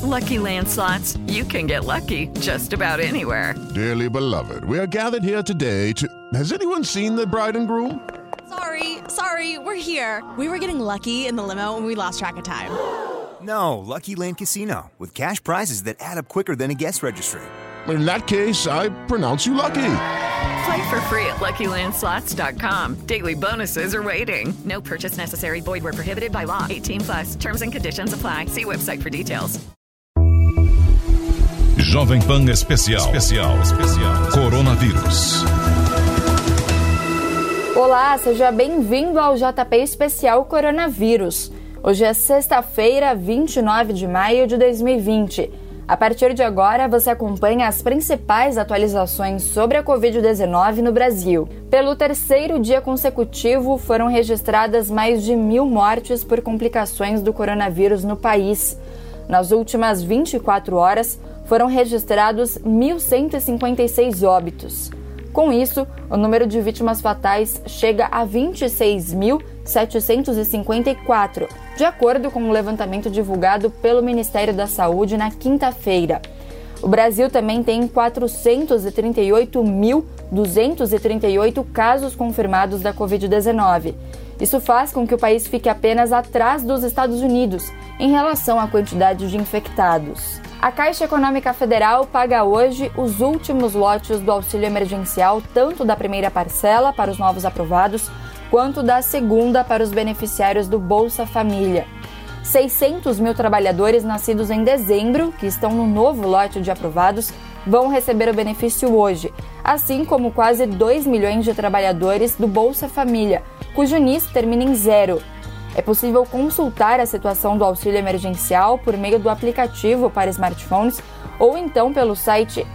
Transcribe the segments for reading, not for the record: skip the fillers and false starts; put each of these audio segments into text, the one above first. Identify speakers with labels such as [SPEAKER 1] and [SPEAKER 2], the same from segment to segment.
[SPEAKER 1] Lucky Land Slots, you can get lucky just about anywhere.
[SPEAKER 2] Dearly beloved, we are gathered here today to... Has anyone seen the bride and groom?
[SPEAKER 3] Sorry, we're here. We were getting lucky in the limo and we lost track of time.
[SPEAKER 4] No, Lucky Land Casino, with cash prizes that add up quicker than a guest registry.
[SPEAKER 2] In that case, I pronounce you lucky.
[SPEAKER 1] Play for free at LuckyLandSlots.com. Daily bonuses are waiting. No purchase necessary. Void where prohibited by law. 18+. Terms and conditions apply. See website for details.
[SPEAKER 5] Jovem Pan Especial. Coronavírus.
[SPEAKER 6] Olá, seja bem-vindo ao JP Especial Coronavírus. Hoje é sexta-feira, 29 de maio de 2020. A partir de agora, você acompanha as principais atualizações sobre a Covid-19 no Brasil. Pelo terceiro dia consecutivo, foram registradas mais de 1.000 mortes por complicações do coronavírus no país. Nas últimas 24 horas, foram registrados 1.156 óbitos. Com isso, o número de vítimas fatais chega a 26.754, de acordo com o levantamento divulgado pelo Ministério da Saúde na quinta-feira. O Brasil também tem 438.238 casos confirmados da Covid-19. Isso faz com que o país fique apenas atrás dos Estados Unidos em relação à quantidade de infectados. A Caixa Econômica Federal paga hoje os últimos lotes do auxílio emergencial, tanto da primeira parcela para os novos aprovados, quanto da segunda para os beneficiários do Bolsa Família. 600 mil trabalhadores nascidos em dezembro, que estão no novo lote de aprovados, vão receber o benefício hoje, assim como quase 2 milhões de trabalhadores do Bolsa Família, cujo NIS termina em 0. É possível consultar a situação do auxílio emergencial por meio do aplicativo para smartphones ou então pelo site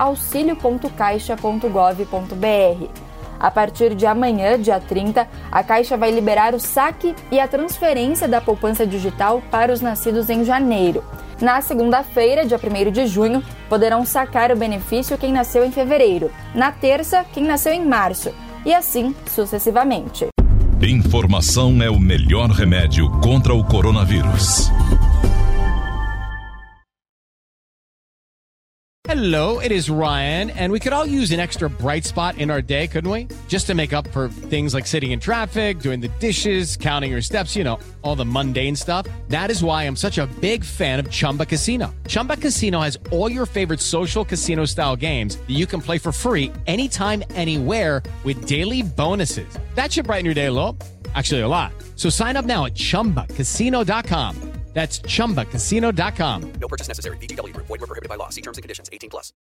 [SPEAKER 6] auxilio.caixa.gov.br. A partir de amanhã, dia 30, a Caixa vai liberar o saque e a transferência da poupança digital para os nascidos em janeiro. Na segunda-feira, dia 1º de junho, poderão sacar o benefício quem nasceu em fevereiro. Na terça, quem nasceu em março. E assim sucessivamente.
[SPEAKER 5] Informação é o melhor remédio contra o coronavírus.
[SPEAKER 7] Hello, it is Ryan, and we could all use an extra bright spot in our day, couldn't we? Just to make up for things like sitting in traffic, doing the dishes, counting your steps, you know, all the mundane stuff. That is why I'm such a big fan of Chumba Casino. Chumba Casino has all your favorite social casino-style games that you can play for free anytime, anywhere with daily bonuses. That should brighten your day a little. Actually, a lot. So sign up now at ChumbaCasino.com. That's ChumbaCasino.com.
[SPEAKER 8] No purchase necessary. VGW Group. Void where prohibited by law. See terms and conditions. 18+.